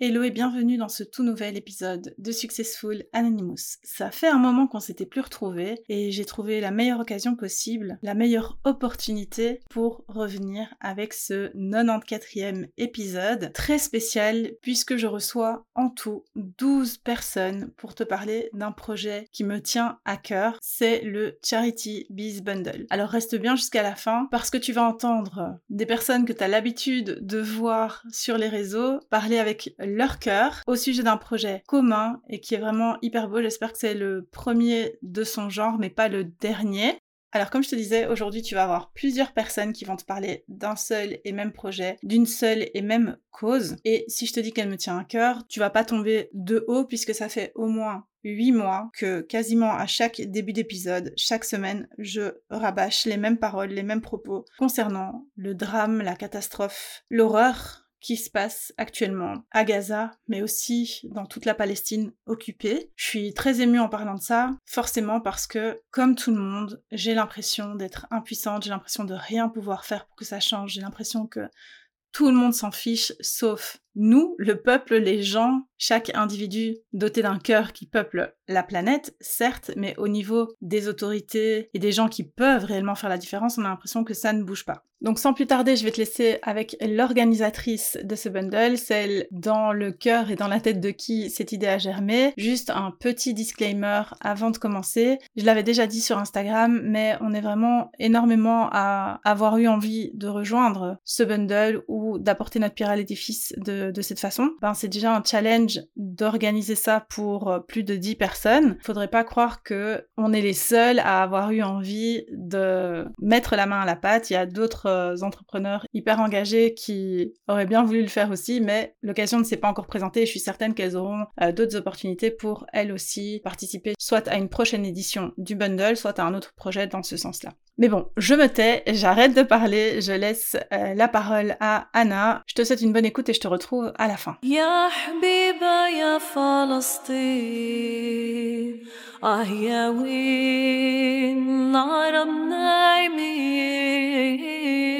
Hello et bienvenue dans ce tout nouvel épisode de Successful Anonymous. Ça fait un moment qu'on s'était plus retrouvés et j'ai trouvé la meilleure occasion possible, la meilleure opportunité pour revenir avec ce 94e épisode très spécial puisque je reçois en tout 12 personnes pour te parler d'un projet qui me tient à cœur, c'est le Charity Biz Bundle. Alors reste bien jusqu'à la fin parce que tu vas entendre des personnes que tu as l'habitude de voir sur les réseaux parler avec leur cœur au sujet d'un projet commun et qui est vraiment hyper beau. J'espère que c'est le premier de son genre, mais pas le dernier. Alors comme je te disais, aujourd'hui tu vas avoir plusieurs personnes qui vont te parler d'un seul et même projet, d'une seule et même cause. Et si je te dis qu'elle me tient à cœur, tu vas pas tomber de haut puisque ça fait au moins 8 mois que quasiment à chaque début d'épisode, chaque semaine, je rabâche les mêmes paroles, les mêmes propos concernant le drame, la catastrophe, l'horreur qui se passe actuellement à Gaza, mais aussi dans toute la Palestine occupée. Je suis très émue en parlant de ça, forcément parce que, comme tout le monde, j'ai l'impression d'être impuissante, j'ai l'impression de rien pouvoir faire pour que ça change, j'ai l'impression que tout le monde s'en fiche, sauf nous, le peuple, les gens, chaque individu doté d'un cœur qui peuple la planète, certes, mais au niveau des autorités et des gens qui peuvent réellement faire la différence, on a l'impression que ça ne bouge pas. Donc sans plus tarder, je vais te laisser avec l'organisatrice de ce bundle, celle dans le cœur et dans la tête de qui cette idée a germé. Juste un petit disclaimer avant de commencer. Je l'avais déjà dit sur Instagram, mais on est vraiment énormément à avoir eu envie de rejoindre ce bundle ou d'apporter notre pierre à l'édifice de cette façon. C'est déjà un challenge d'organiser ça pour plus de 10 personnes. Faudrait pas croire que on est les seuls à avoir eu envie de mettre la main à la pâte. Il y a d'autres entrepreneurs hyper engagés qui auraient bien voulu le faire aussi, mais l'occasion ne s'est pas encore présentée et je suis certaine qu'elles auront d'autres opportunités pour elles aussi participer soit à une prochaine édition du bundle, soit à un autre projet dans ce sens-là. Mais bon, je me tais, j'arrête de parler, je laisse la parole à Anna. Je te souhaite une bonne écoute et je te retrouve à la fin. يا حبيبة يا فلسطين يا وين العرب نايمين.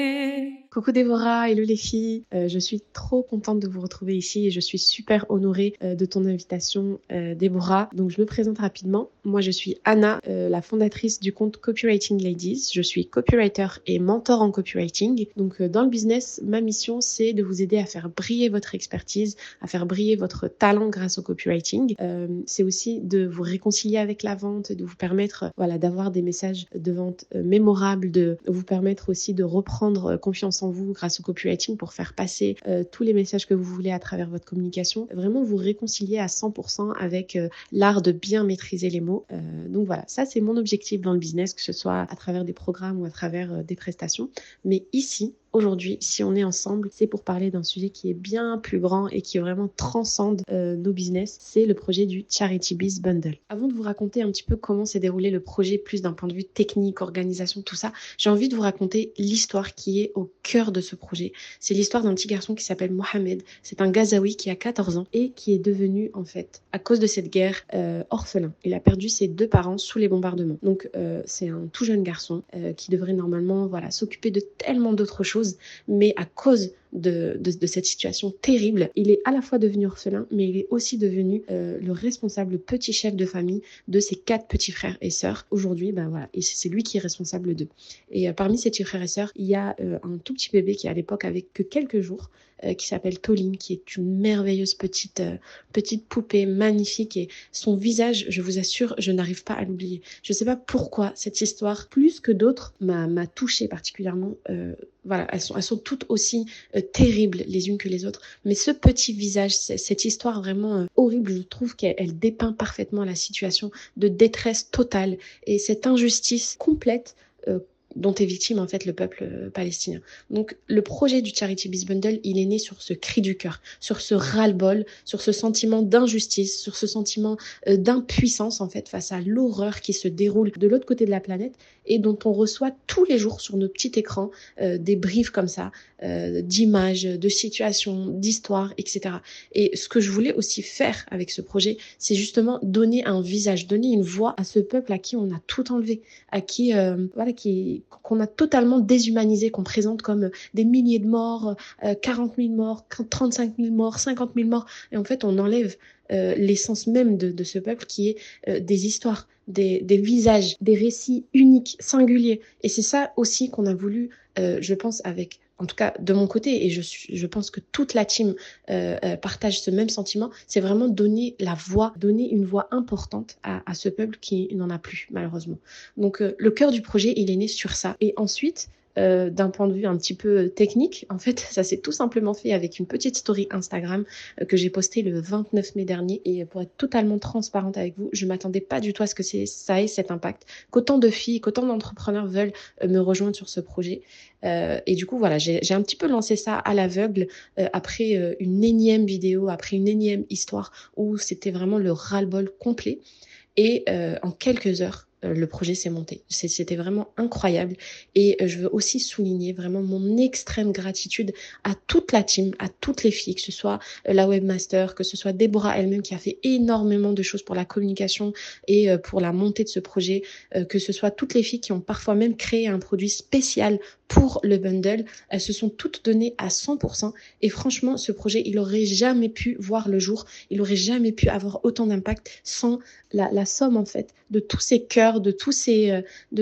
Coucou Déborah, hello les filles, je suis trop contente de vous retrouver ici et je suis super honorée de ton invitation Déborah. Donc je me présente rapidement, moi je suis Anna, la fondatrice du compte Copywriting Ladies, je suis copywriter et mentor en copywriting. Donc dans le business, ma mission c'est de vous aider à faire briller votre expertise, à faire briller votre talent grâce au copywriting. C'est aussi de vous réconcilier avec la vente, de vous permettre d'avoir des messages de vente mémorables, de vous permettre aussi de reprendre confiance en vous grâce au copywriting pour faire passer tous les messages que vous voulez à travers votre communication. Vraiment vous réconcilier à 100% avec l'art de bien maîtriser les mots. Donc voilà, ça c'est mon objectif dans le business, que ce soit à travers des programmes ou à travers des prestations. Mais ici, aujourd'hui, si on est ensemble, c'est pour parler d'un sujet qui est bien plus grand et qui vraiment transcende nos business. C'est le projet du Charity Biz Bundle. Avant de vous raconter un petit peu comment s'est déroulé le projet, plus d'un point de vue technique, organisation, tout ça, j'ai envie de vous raconter l'histoire qui est au cœur de ce projet. C'est l'histoire d'un petit garçon qui s'appelle Mohamed. C'est un Gazaoui qui a 14 ans et qui est devenu, en fait, à cause de cette guerre, orphelin. Il a perdu ses 2 parents sous les bombardements. Donc, c'est un tout jeune garçon qui devrait normalement s'occuper de tellement d'autres choses. Mais à cause de cette situation terrible, il est à la fois devenu orphelin, mais il est aussi devenu le responsable petit chef de famille de ses 4 petits frères et sœurs. Aujourd'hui, et c'est lui qui est responsable d'eux. Et parmi ses petits frères et sœurs, il y a un tout petit bébé qui à l'époque avait que quelques jours, qui s'appelle Toline, qui est une merveilleuse petite poupée magnifique, et son visage, je vous assure, je n'arrive pas à l'oublier. Je ne sais pas pourquoi cette histoire, plus que d'autres, m'a touchée particulièrement. Elles sont toutes aussi terribles les unes que les autres, mais ce petit visage, cette histoire vraiment horrible, je trouve qu'elle dépeint parfaitement la situation de détresse totale et cette injustice complète dont est victime en fait le peuple palestinien. Donc le projet du Charity Biz Bundle, il est né sur ce cri du cœur, sur ce ras-le-bol, sur ce sentiment d'injustice, sur ce sentiment d'impuissance en fait face à l'horreur qui se déroule de l'autre côté de la planète et dont on reçoit tous les jours sur nos petits écrans des briefs comme ça, d'images, de situations, d'histoires, etc. Et ce que je voulais aussi faire avec ce projet, c'est justement donner un visage, donner une voix à ce peuple à qui on a tout enlevé, à qui qu'on a totalement déshumanisé, qu'on présente comme des milliers de morts, 40 000 morts, 35 000 morts, 50 000 morts. Et en fait, on enlève l'essence même de ce peuple qui est des histoires, des visages, des récits uniques, singuliers. Et c'est ça aussi qu'on a voulu, je pense, avec, en tout cas de mon côté, et je pense que toute la team partage ce même sentiment, c'est vraiment donner la voix, donner une voix importante à ce peuple qui n'en a plus, malheureusement. Donc le cœur du projet, il est né sur ça. Et ensuite, d'un point de vue un petit peu technique, en fait, ça s'est tout simplement fait avec une petite story Instagram que j'ai postée le 29 mai dernier. Et pour être totalement transparente avec vous, je m'attendais pas du tout à ce que ça ait cet impact, qu'autant de filles, qu'autant d'entrepreneurs veulent me rejoindre sur ce projet. Et du coup, voilà, j'ai un petit peu lancé ça à l'aveugle après une énième vidéo, après une énième histoire où c'était vraiment le ras-le-bol complet. Et en quelques heures, le projet s'est monté. C'était vraiment incroyable. Et je veux aussi souligner vraiment mon extrême gratitude à toute la team, à toutes les filles, que ce soit la webmaster, que ce soit Déborah elle-même qui a fait énormément de choses pour la communication et pour la montée de ce projet, que ce soit toutes les filles qui ont parfois même créé un produit spécial pour le bundle. Elles se sont toutes données à 100%. Et franchement, ce projet, il aurait jamais pu voir le jour. Il aurait jamais pu avoir autant d'impact sans la somme, en fait, de tous ces cœurs, de tous ces,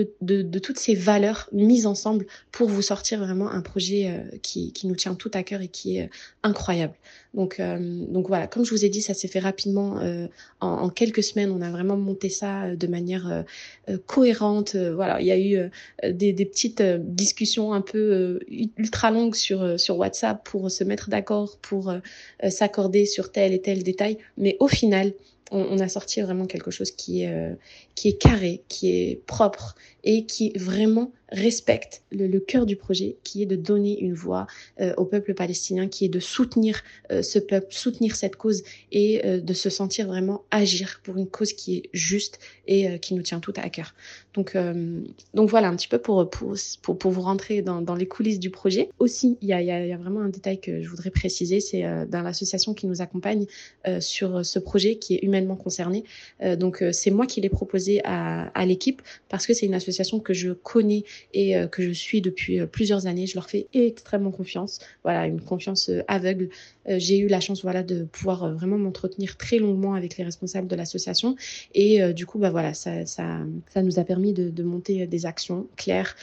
de toutes ces valeurs mises ensemble pour vous sortir vraiment un projet qui nous tient tout à cœur et qui est incroyable. Donc voilà, comme je vous ai dit, ça s'est fait rapidement en quelques semaines. On a vraiment monté ça de manière cohérente. Voilà, il y a eu des petites discussions un peu ultra longues sur WhatsApp pour se mettre d'accord, pour s'accorder sur tel et tel détail. Mais au final, on a sorti vraiment quelque chose qui est carré, qui est propre et qui vraiment respecte le cœur du projet, qui est de donner une voix au peuple palestinien, qui est de soutenir ce peuple, soutenir cette cause et de se sentir vraiment agir pour une cause qui est juste et qui nous tient tout à cœur. Donc voilà un petit peu pour vous rentrer dans les coulisses du projet. Aussi, il y a vraiment un détail que je voudrais préciser, c'est dans l'association qui nous accompagne sur ce projet qui est humainement concerné. Donc c'est moi qui l'ai proposé à l'équipe parce que c'est une association que je connais et que je suis depuis plusieurs années. Je leur fais extrêmement confiance. Voilà, une confiance aveugle. J'ai eu la chance de pouvoir vraiment m'entretenir très longuement avec les responsables de l'association et du coup voilà, ça nous a permis de monter des actions claires,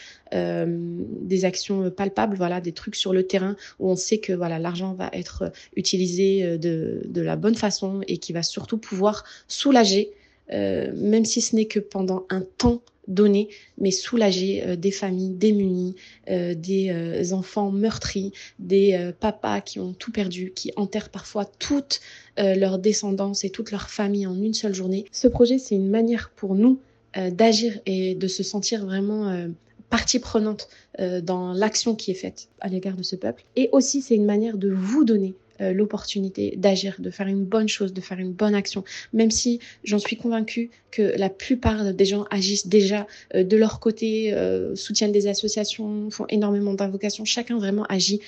des actions palpables, voilà, des trucs sur le terrain où on sait que voilà, l'argent va être utilisé de la bonne façon et qui va surtout pouvoir soulager, même si ce n'est que pendant un temps donné, mais soulager des familles démunies, des enfants meurtris, des papas qui ont tout perdu, qui enterrent parfois toute leur descendance et toute leur famille en une seule journée. Ce projet, c'est une manière pour nous d'agir et de se sentir vraiment partie prenante dans l'action qui est faite à l'égard de ce peuple. Et aussi, c'est une manière de vous donner l'opportunité d'agir, de faire une bonne chose, de faire une bonne action, même si j'en suis convaincue que la plupart des gens agissent déjà de leur côté, soutiennent des associations, font énormément d'invocations, chacun vraiment agit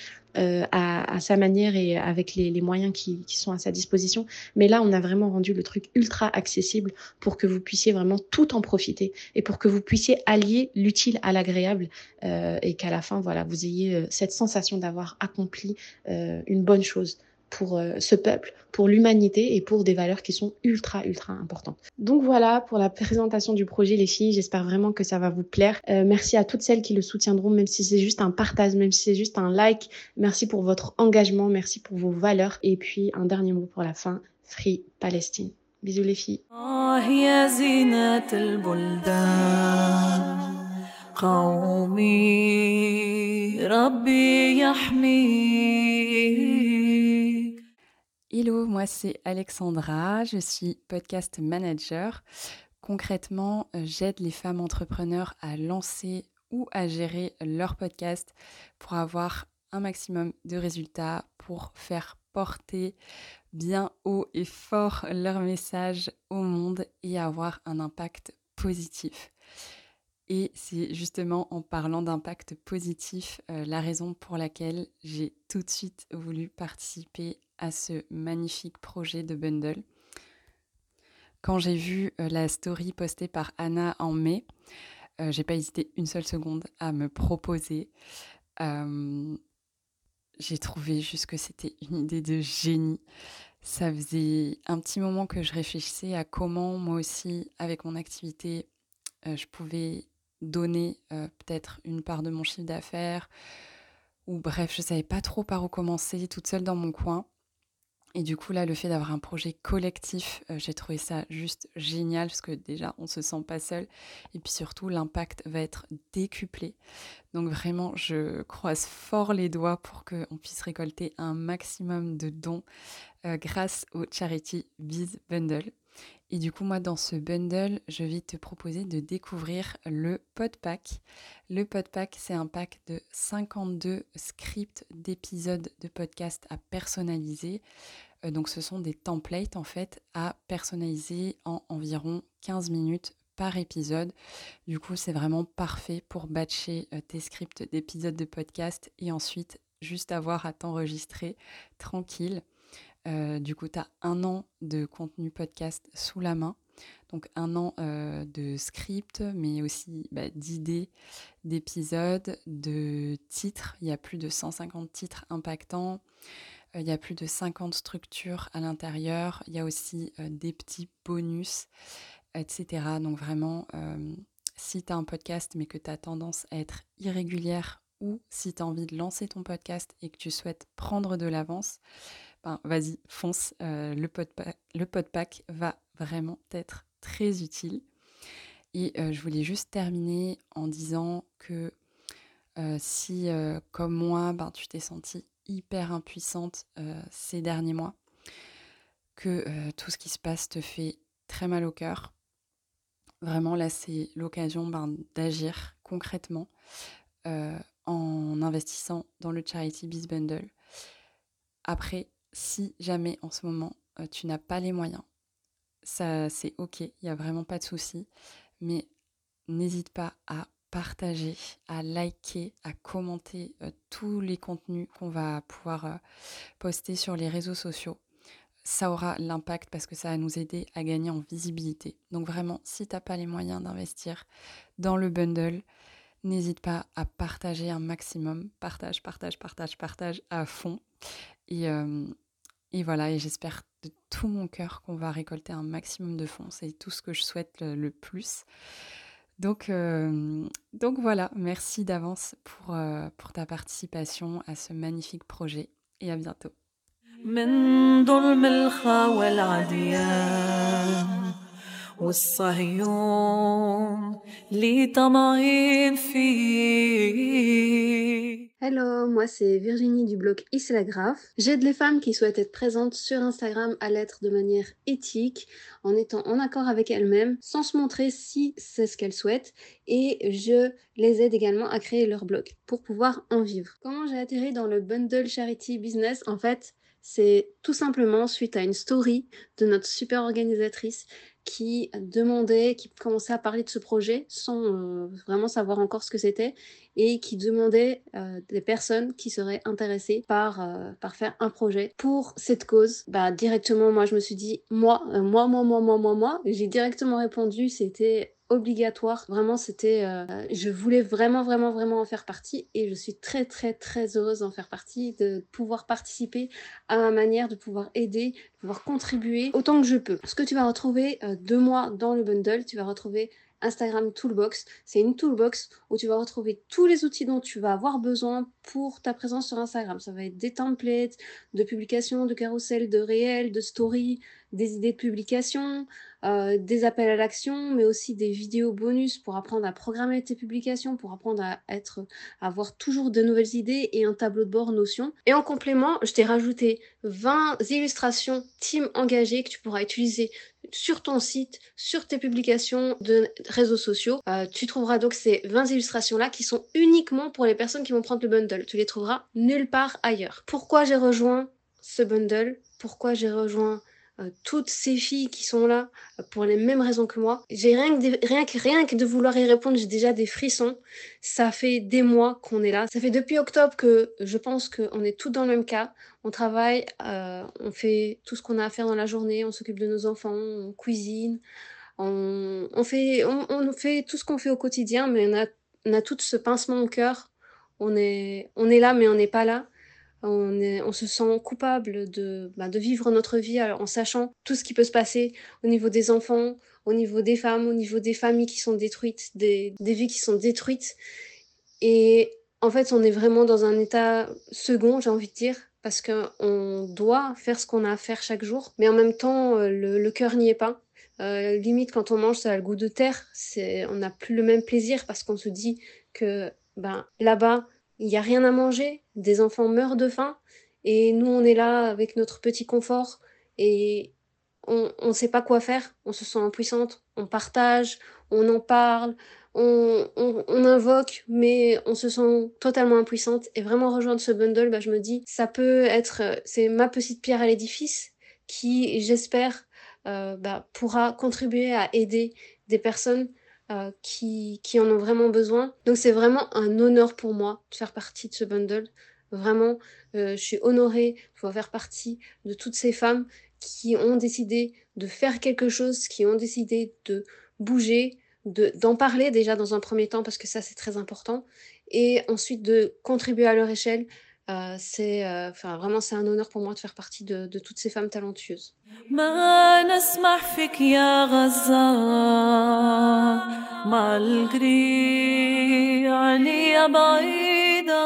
à sa manière et avec les moyens qui sont à sa disposition. Mais là, on a vraiment rendu le truc ultra accessible pour que vous puissiez vraiment tout en profiter et pour que vous puissiez allier l'utile à l'agréable et qu'à la fin, voilà, vous ayez cette sensation d'avoir accompli une bonne chose pour ce peuple, pour l'humanité et pour des valeurs qui sont ultra importantes. Donc voilà pour la présentation du projet les filles, j'espère vraiment que ça va vous plaire. Merci à toutes celles qui le soutiendront, même si c'est juste un partage, même si c'est juste un like. Merci pour votre engagement, merci pour vos valeurs. Et puis un dernier mot pour la fin, Free Palestine. Bisous les filles. Hello, moi c'est Alexandra, je suis podcast manager. Concrètement, j'aide les femmes entrepreneurs à lancer ou à gérer leur podcast pour avoir un maximum de résultats, pour faire porter bien haut et fort leur message au monde et avoir un impact positif. Et c'est justement en parlant d'impact positif la raison pour laquelle j'ai tout de suite voulu participer à ce magnifique projet de bundle. Quand j'ai vu la story postée par Anna en mai, J'ai pas hésité une seule seconde à me proposer. Hem, j'ai trouvé juste que c'était une idée de génie. Ça faisait un petit moment que je réfléchissais à comment moi aussi, avec mon activité, je pouvais donner, peut-être une part de mon chiffre d'affaires ou bref, je savais pas trop par où commencer toute seule dans mon coin. Et du coup, là, le fait d'avoir un projet collectif, j'ai trouvé ça juste génial parce que déjà, on se sent pas seul et puis surtout, l'impact va être décuplé. Donc vraiment, je croise fort les doigts pour qu'on puisse récolter un maximum de dons grâce au Charity Biz Bundle. Et du coup, moi, dans ce bundle, je vais te proposer de découvrir le Pod Pack. Le Pod Pack, c'est un pack de 52 scripts d'épisodes de podcast à personnaliser. Donc, ce sont des templates, en fait, à personnaliser en environ 15 minutes par épisode. Du coup, c'est vraiment parfait pour batcher tes scripts d'épisodes de podcast et ensuite juste avoir à t'enregistrer tranquille. Du coup, tu as 1 an de contenu podcast sous la main. Donc 1 an de script, mais aussi d'idées, d'épisodes, de titres. Il y a plus de 150 titres impactants. Il y a plus de 50 structures à l'intérieur. Il y a aussi des petits bonus, etc. Donc vraiment, si tu as un podcast mais que tu as tendance à être irrégulière ou si tu as envie de lancer ton podcast et que tu souhaites prendre de l'avance, vas-y, fonce, le Podpack va vraiment être très utile. Et je voulais juste terminer en disant que si, comme moi, tu t'es sentie hyper impuissante ces derniers mois, que tout ce qui se passe te fait très mal au cœur, vraiment là, c'est l'occasion d'agir concrètement en investissant dans le Charity Biz Bundle. Après, si jamais en ce moment tu n'as pas les moyens, ça c'est ok, il n'y a vraiment pas de souci, mais n'hésite pas à partager, à liker, à commenter tous les contenus qu'on va pouvoir poster sur les réseaux sociaux. Ça aura l'impact parce que ça va nous aider à gagner en visibilité. Donc vraiment, si tu n'as pas les moyens d'investir dans le bundle, n'hésite pas à partager un maximum. Partage à fond. Et voilà, et j'espère de tout mon cœur qu'on va récolter un maximum de fonds. C'est tout ce que je souhaite le plus. Donc voilà, merci d'avance pour ta participation à ce magnifique projet et à bientôt. من ظلم الخاوى العديان والصهيون اللي طمعين فيه. Hello, moi c'est Virginie du blog Islagraphe. J'aide les femmes qui souhaitent être présentes sur Instagram à l'être de manière éthique, en étant en accord avec elles-mêmes, sans se montrer si c'est ce qu'elles souhaitent, et je les aide également à créer leur blog pour pouvoir en vivre. Comment j'ai atterri dans le bundle Charity Business? En fait, c'est tout simplement suite à une story de notre super organisatrice qui commençait à parler de ce projet sans vraiment savoir encore ce que c'était et qui demandait des personnes qui seraient intéressées par faire un projet pour cette cause. Directement, moi, je me suis dit, moi, j'ai directement répondu, c'était obligatoire. Vraiment, je voulais vraiment en faire partie et je suis très, très, très heureuse d'en faire partie, de pouvoir participer à ma manière, de pouvoir aider, de pouvoir contribuer autant que je peux. Ce que tu vas retrouver de moi dans le bundle, tu vas retrouver Instagram Toolbox. C'est une toolbox où tu vas retrouver tous les outils dont tu vas avoir besoin pour ta présence sur Instagram. Ça va être des templates, de publication, de carousel, de réel, de story, des idées de publication, des appels à l'action, mais aussi des vidéos bonus pour apprendre à programmer tes publications, pour apprendre à avoir toujours de nouvelles idées et un tableau de bord Notion. Et en complément, je t'ai rajouté 20 illustrations team engagées que tu pourras utiliser sur ton site, sur tes publications de réseaux sociaux. Tu trouveras donc ces 20 illustrations-là qui sont uniquement pour les personnes qui vont prendre le bundle. Tu les trouveras nulle part ailleurs. Pourquoi j'ai rejoint ce bundle? Pourquoi j'ai rejoint toutes ces filles qui sont là pour les mêmes raisons que moi? J'ai rien que de vouloir y répondre, j'ai déjà des frissons. Ça fait des mois qu'on est là. Ça fait depuis octobre que je pense qu'on est toutes dans le même cas. On travaille, on fait tout ce qu'on a à faire dans la journée, on s'occupe de nos enfants, on cuisine, On fait tout ce qu'on fait au quotidien, mais on a tout ce pincement au cœur. On est là, mais on n'est pas là. On se sent coupable de vivre notre vie en sachant tout ce qui peut se passer au niveau des enfants, au niveau des femmes, au niveau des familles qui sont détruites, des vies qui sont détruites. Et en fait, on est vraiment dans un état second, j'ai envie de dire, parce qu'on doit faire ce qu'on a à faire chaque jour, mais en même temps, le cœur n'y est pas. Limite, quand on mange, ça a le goût de terre. On n'a plus le même plaisir parce qu'on se dit que là-bas, il n'y a rien à manger, des enfants meurent de faim, et nous, on est là avec notre petit confort, et on ne sait pas quoi faire, on se sent impuissante, on partage, on en parle, on invoque, mais on se sent totalement impuissante. Et vraiment rejoindre ce bundle, je me dis, ça peut être, c'est ma petite pierre à l'édifice qui, j'espère, pourra contribuer à aider des personnes qui en ont vraiment besoin. Donc c'est vraiment un honneur pour moi de faire partie de ce bundle. Vraiment, je suis honorée de pouvoir faire partie de toutes ces femmes qui ont décidé de faire quelque chose, qui ont décidé de bouger, d'en parler déjà dans un premier temps, parce que ça c'est très important, et ensuite de contribuer à leur échelle. Vraiment c'est un honneur pour moi de faire partie de toutes ces femmes talentueuses. ما نسمح فيك يا غزة malgré عليا بعيدة.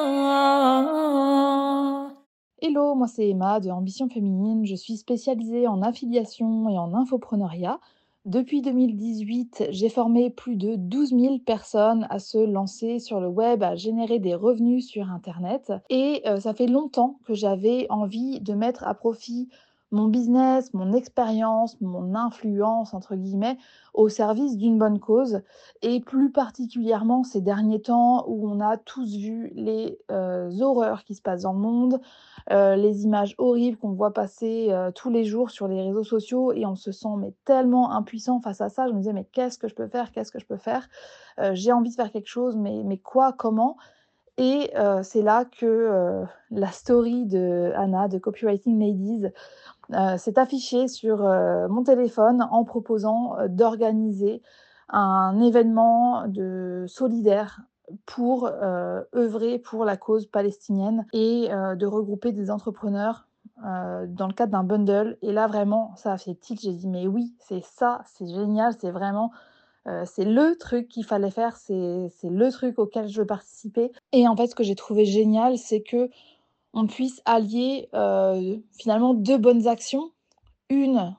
Hello, moi c'est Emma de Ambition Féminine. Je suis spécialisée en affiliation et en infopreneuriat. Depuis 2018, j'ai formé plus de 12 000 personnes à se lancer sur le web, à générer des revenus sur Internet. Et ça fait longtemps que j'avais envie de mettre à profit mon business, mon expérience, mon influence, entre guillemets, au service d'une bonne cause. Et plus particulièrement ces derniers temps où on a tous vu les horreurs qui se passent dans le monde, les images horribles qu'on voit passer tous les jours sur les réseaux sociaux, et on se sent tellement impuissant face à ça. Je me disais, mais qu'est-ce que je peux faire? Qu'est-ce que je peux faire? J'ai envie de faire quelque chose, mais quoi? Comment? Et c'est là que la story de Anna, de Copywriting Ladies, s'est affichée sur mon téléphone en proposant d'organiser un événement solidaire pour œuvrer pour la cause palestinienne, et de regrouper des entrepreneurs dans le cadre d'un bundle. Et là, vraiment, ça a fait tilt. J'ai dit, mais oui, c'est ça, c'est génial, c'est vraiment... c'est le truc qu'il fallait faire, c'est le truc auquel je veux participer. Et en fait, ce que j'ai trouvé génial, c'est que on puisse allier finalement deux bonnes actions. Une,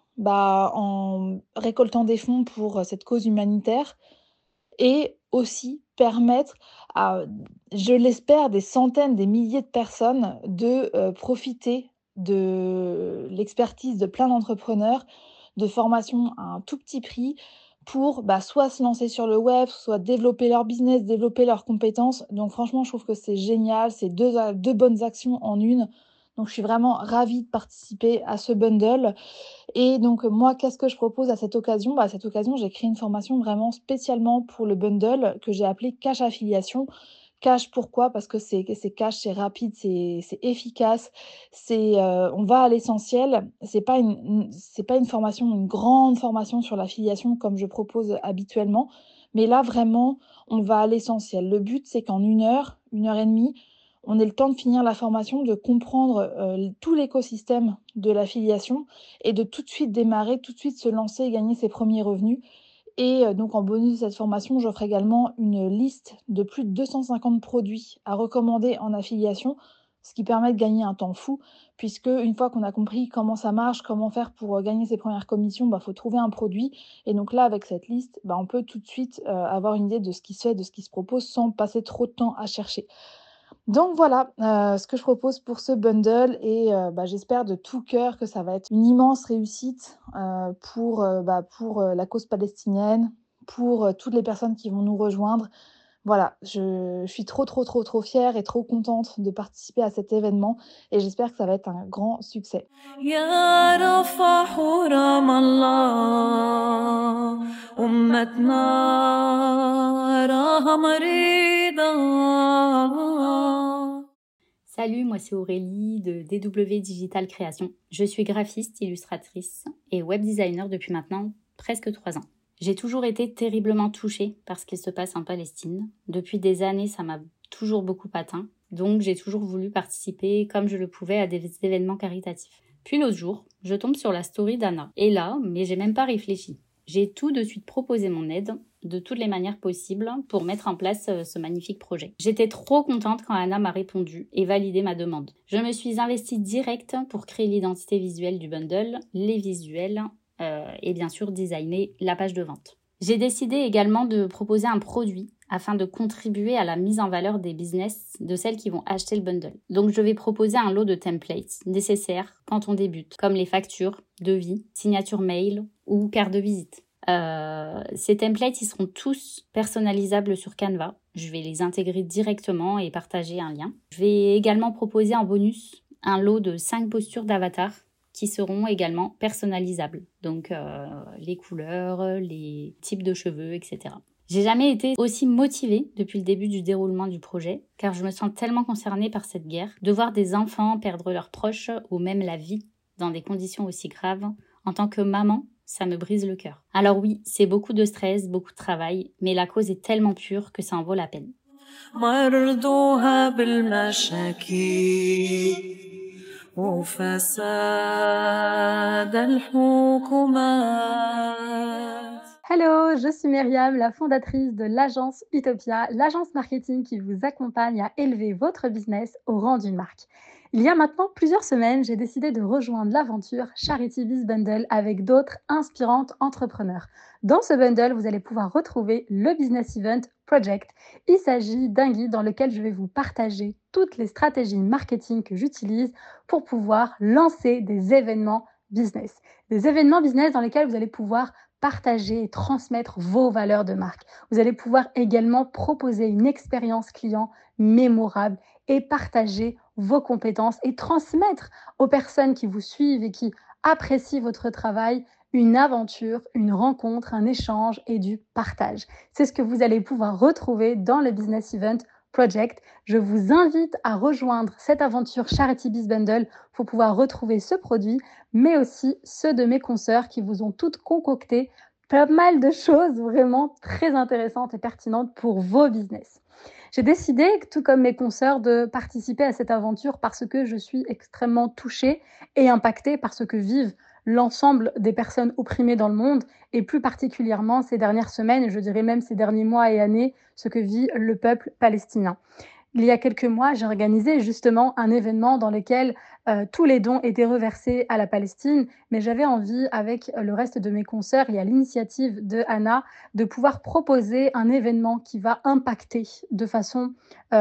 en récoltant des fonds pour cette cause humanitaire, et aussi permettre à, je l'espère, des centaines, des milliers de personnes de profiter de l'expertise de plein d'entrepreneurs, de formations à un tout petit prix, pour soit se lancer sur le web, soit développer leur business, développer leurs compétences. Donc franchement, je trouve que c'est génial, c'est deux bonnes actions en une. Donc je suis vraiment ravie de participer à ce bundle. Et donc moi, qu'est-ce que je propose à cette occasion? À cette occasion, j'ai créé une formation vraiment spécialement pour le bundle que j'ai appelé Cash Affiliation. Cash, pourquoi? Parce que c'est cash, c'est rapide, c'est efficace, on va à l'essentiel. C'est pas une formation, une grande formation sur l'affiliation comme je propose habituellement, mais là vraiment, on va à l'essentiel. Le but, c'est qu'en 1 heure et demie, on ait le temps de finir la formation, de comprendre tout l'écosystème de l'affiliation, et de tout de suite démarrer, tout de suite se lancer et gagner ses premiers revenus. Et donc en bonus de cette formation, j'offre également une liste de plus de 250 produits à recommander en affiliation, ce qui permet de gagner un temps fou, puisque une fois qu'on a compris comment ça marche, comment faire pour gagner ses premières commissions, faut trouver un produit. Et donc là, avec cette liste, on peut tout de suite avoir une idée de ce qui se fait, de ce qui se propose, sans passer trop de temps à chercher. Donc voilà, ce que je propose pour ce bundle, et j'espère de tout cœur que ça va être une immense réussite pour la cause palestinienne, pour toutes les personnes qui vont nous rejoindre. Voilà, je suis trop fière et trop contente de participer à cet événement, et j'espère que ça va être un grand succès. يا رفح رام الله أمتنا راها مريضة. Salut, moi c'est Aurélie de DW Digital Création. Je suis graphiste, illustratrice et web designer depuis maintenant presque 3 ans. J'ai toujours été terriblement touchée par ce qui se passe en Palestine. Depuis des années, ça m'a toujours beaucoup atteint. Donc j'ai toujours voulu participer comme je le pouvais à des événements caritatifs. Puis l'autre jour, je tombe sur la story d'Anna. Et là, mais j'ai même pas réfléchi. J'ai tout de suite proposé mon aide de toutes les manières possibles pour mettre en place ce magnifique projet. J'étais trop contente quand Anna m'a répondu et validé ma demande. Je me suis investie direct pour créer l'identité visuelle du bundle, les visuels et bien sûr designer la page de vente. J'ai décidé également de proposer un produit afin de contribuer à la mise en valeur des business de celles qui vont acheter le bundle. Donc je vais proposer un lot de templates nécessaires quand on débute, comme les factures, devis, signatures mail ou carte de visite. Ces templates, ils seront tous personnalisables sur Canva. Je vais les intégrer directement et partager un lien. Je vais également proposer en bonus un lot de 5 postures d'avatar qui seront également personnalisables. Donc les couleurs, les types de cheveux, etc. J'ai jamais été aussi motivée depuis le début du déroulement du projet, car je me sens tellement concernée par cette guerre. De voir des enfants perdre leurs proches ou même la vie dans des conditions aussi graves, en tant que maman, ça me brise le cœur. Alors oui, c'est beaucoup de stress, beaucoup de travail, mais la cause est tellement pure que ça en vaut la peine. Hello, je suis Myriam, la fondatrice de l'agence Utopia, l'agence marketing qui vous accompagne à élever votre business au rang d'une marque. Il y a maintenant plusieurs semaines, j'ai décidé de rejoindre l'aventure Charity Biz Bundle avec d'autres inspirantes entrepreneurs. Dans ce bundle, vous allez pouvoir retrouver le Business Event Project. Il s'agit d'un guide dans lequel je vais vous partager toutes les stratégies marketing que j'utilise pour pouvoir lancer des événements business. Des événements business dans lesquels vous allez pouvoir partager et transmettre vos valeurs de marque. Vous allez pouvoir également proposer une expérience client mémorable et partager vos compétences et transmettre aux personnes qui vous suivent et qui apprécient votre travail une aventure, une rencontre, un échange et du partage. C'est ce que vous allez pouvoir retrouver dans le Business Event Project. Je vous invite à rejoindre cette aventure Charity Biz Bundle pour pouvoir retrouver ce produit, mais aussi ceux de mes consoeurs qui vous ont toutes concocté pas mal de choses vraiment très intéressantes et pertinentes pour vos business. J'ai décidé, tout comme mes consoeurs, de participer à cette aventure parce que je suis extrêmement touchée et impactée par ce que vivent l'ensemble des personnes opprimées dans le monde et plus particulièrement ces dernières semaines et je dirais même ces derniers mois et années, ce que vit le peuple palestinien. Il y a quelques mois, j'ai organisé justement un événement dans lequel tous les dons étaient reversés à la Palestine, mais j'avais envie, avec le reste de mes consoeurs et à l'initiative de Anna, de pouvoir proposer un événement qui va impacter de façon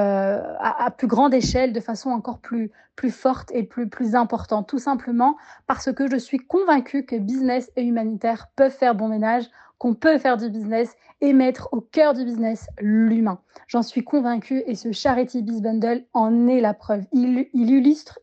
à plus grande échelle, de façon encore plus forte et plus importante, tout simplement parce que je suis convaincue que business et humanitaire peuvent faire bon ménage, qu'on peut faire du business et mettre au cœur du business l'humain. J'en suis convaincue et ce Charity Biz Bundle en est la preuve. Il illustre,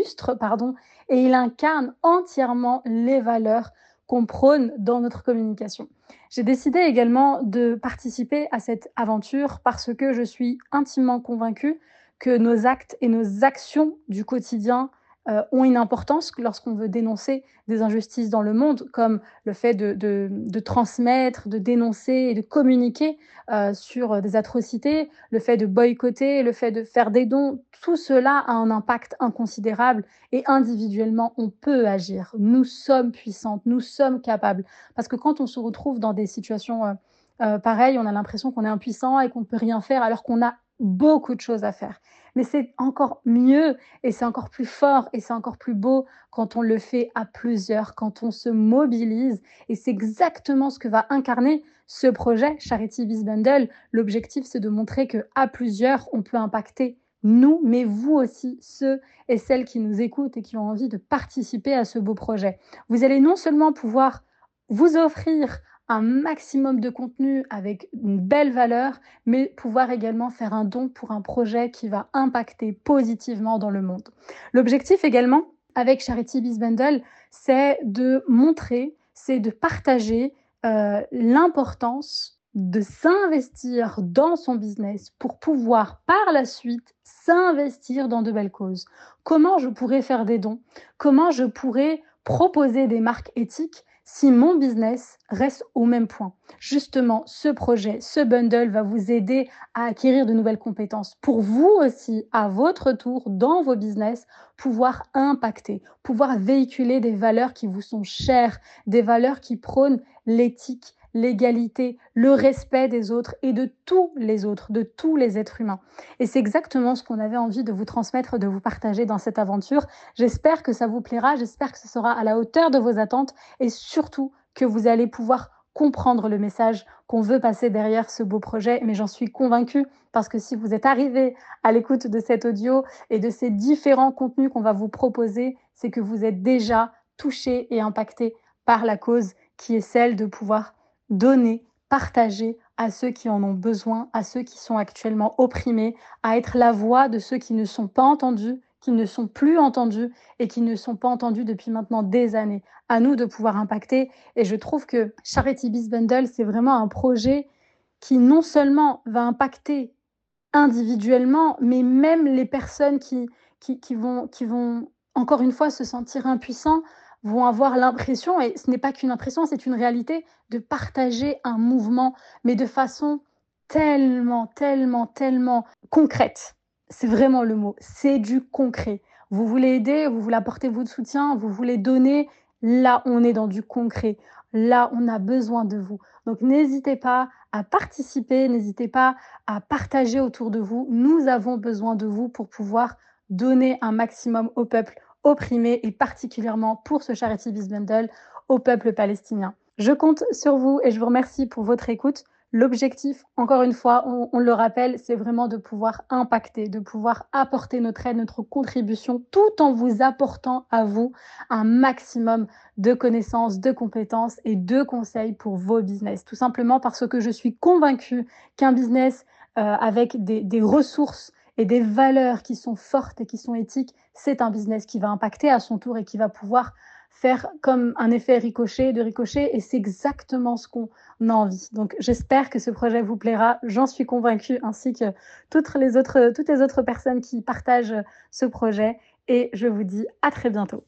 et il incarne entièrement les valeurs qu'on prône dans notre communication. J'ai décidé également de participer à cette aventure parce que je suis intimement convaincue que nos actes et nos actions du quotidien ont une importance lorsqu'on veut dénoncer des injustices dans le monde, comme le fait de transmettre, de dénoncer et de communiquer sur des atrocités, le fait de boycotter, le fait de faire des dons. Tout cela a un impact inconsidérable et individuellement, on peut agir. Nous sommes puissantes, nous sommes capables. Parce que quand on se retrouve dans des situations pareilles, on a l'impression qu'on est impuissant et qu'on ne peut rien faire alors qu'on a beaucoup de choses à faire. Mais c'est encore mieux et c'est encore plus fort et c'est encore plus beau quand on le fait à plusieurs, quand on se mobilise. Et c'est exactement ce que va incarner ce projet Charity Biz Bundle. L'objectif, c'est de montrer qu'à plusieurs, on peut impacter nous, mais vous aussi, ceux et celles qui nous écoutent et qui ont envie de participer à ce beau projet. Vous allez non seulement pouvoir vous offrir un maximum de contenu avec une belle valeur, mais pouvoir également faire un don pour un projet qui va impacter positivement dans le monde. L'objectif également avec Charity Biz Bundle, c'est de montrer, c'est de partager l'importance de s'investir dans son business pour pouvoir par la suite s'investir dans de belles causes. Comment je pourrais faire des dons? Comment je pourrais proposer des marques éthiques si mon business reste au même point. Justement, ce projet, ce bundle va vous aider à acquérir de nouvelles compétences pour vous aussi, à votre tour, dans vos business, pouvoir impacter, pouvoir véhiculer des valeurs qui vous sont chères, des valeurs qui prônent l'éthique, l'égalité, le respect des autres et de tous les autres, de tous les êtres humains. Et c'est exactement ce qu'on avait envie de vous transmettre, de vous partager dans cette aventure. J'espère que ça vous plaira, j'espère que ce sera à la hauteur de vos attentes et surtout que vous allez pouvoir comprendre le message qu'on veut passer derrière ce beau projet. Mais j'en suis convaincue parce que si vous êtes arrivé à l'écoute de cet audio et de ces différents contenus qu'on va vous proposer, c'est que vous êtes déjà touché et impacté par la cause qui est celle de pouvoir donner, partager à ceux qui en ont besoin, à ceux qui sont actuellement opprimés, à être la voix de ceux qui ne sont pas entendus, qui ne sont plus entendus et qui ne sont pas entendus depuis maintenant des années. À nous de pouvoir impacter. Et je trouve que Charity Biz Bundle, c'est vraiment un projet qui non seulement va impacter individuellement, mais même les personnes qui vont encore une fois se sentir impuissants, vont avoir l'impression, et ce n'est pas qu'une impression, c'est une réalité, de partager un mouvement, mais de façon tellement concrète. C'est vraiment le mot, c'est du concret. Vous voulez aider, vous voulez apporter votre soutien, vous voulez donner, là on est dans du concret, là on a besoin de vous. Donc n'hésitez pas à participer, n'hésitez pas à partager autour de vous. Nous avons besoin de vous pour pouvoir donner un maximum au peuple opprimé et particulièrement pour ce Charity Biz Bundle au peuple palestinien. Je compte sur vous et je vous remercie pour votre écoute. L'objectif, encore une fois, on le rappelle, c'est vraiment de pouvoir impacter, de pouvoir apporter notre aide, notre contribution, tout en vous apportant à vous un maximum de connaissances, de compétences et de conseils pour vos business. Tout simplement parce que je suis convaincue qu'un business avec des ressources et des valeurs qui sont fortes et qui sont éthiques, c'est un business qui va impacter à son tour et qui va pouvoir faire comme un effet ricochet, et c'est exactement ce qu'on a envie. Donc j'espère que ce projet vous plaira, j'en suis convaincue, ainsi que toutes les autres personnes qui partagent ce projet, et je vous dis à très bientôt.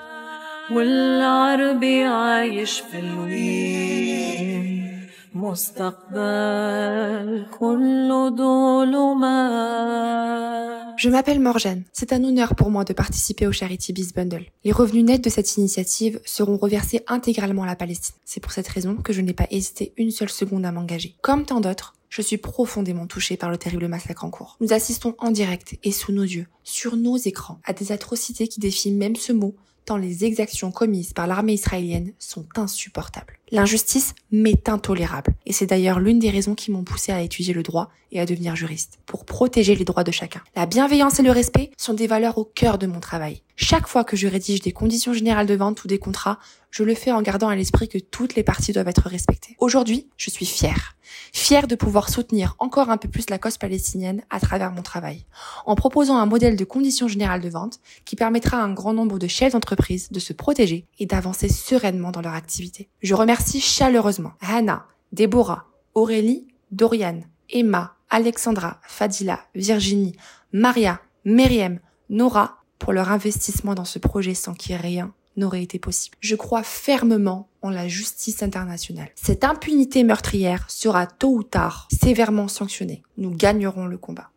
Je m'appelle Morjane. C'est un honneur pour moi de participer au Charity Biz Bundle. Les revenus nets de cette initiative seront reversés intégralement à la Palestine. C'est pour cette raison que je n'ai pas hésité une seule seconde à m'engager. Comme tant d'autres, je suis profondément touchée par le terrible massacre en cours. Nous assistons en direct et sous nos yeux, sur nos écrans, à des atrocités qui défient même ce mot, tant les exactions commises par l'armée israélienne sont insupportables. L'injustice m'est intolérable, et c'est d'ailleurs l'une des raisons qui m'ont poussée à étudier le droit et à devenir juriste, pour protéger les droits de chacun. La bienveillance et le respect sont des valeurs au cœur de mon travail. Chaque fois que je rédige des conditions générales de vente ou des contrats, je le fais en gardant à l'esprit que toutes les parties doivent être respectées. Aujourd'hui, je suis fière de pouvoir soutenir encore un peu plus la cause palestinienne à travers mon travail, en proposant un modèle de conditions générales de vente qui permettra à un grand nombre de chefs d'entreprise de se protéger et d'avancer sereinement dans leur activité. Je remercie chaleureusement Hannah, Déborah, Aurélie, Doriane, Emma, Alexandra, Fadila, Virginie, Maria, Myriam, Nora pour leur investissement dans ce projet sans qui rien n'aurait été possible. Je crois fermement en la justice internationale. Cette impunité meurtrière sera tôt ou tard sévèrement sanctionnée. Nous gagnerons le combat.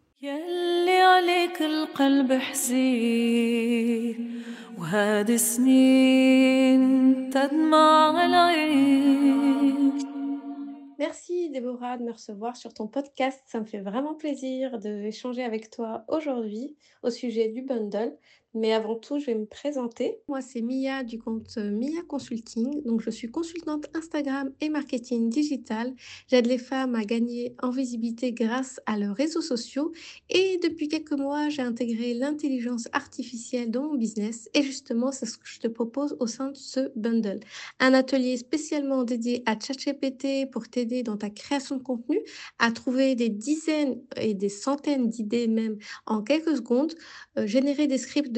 Merci Déborah de me recevoir sur ton podcast. Ça me fait vraiment plaisir d'échanger avec toi aujourd'hui au sujet du bundle. Mais avant tout, je vais me présenter. Moi, c'est Mia du compte Mia Consulting. Donc, je suis consultante Instagram et marketing digital. J'aide les femmes à gagner en visibilité grâce à leurs réseaux sociaux. Et depuis quelques mois, j'ai intégré l'intelligence artificielle dans mon business. Et justement, c'est ce que je te propose au sein de ce bundle. Un atelier spécialement dédié à ChatGPT pour t'aider dans ta création de contenu, à trouver des dizaines et des centaines d'idées même en quelques secondes, générer des scripts de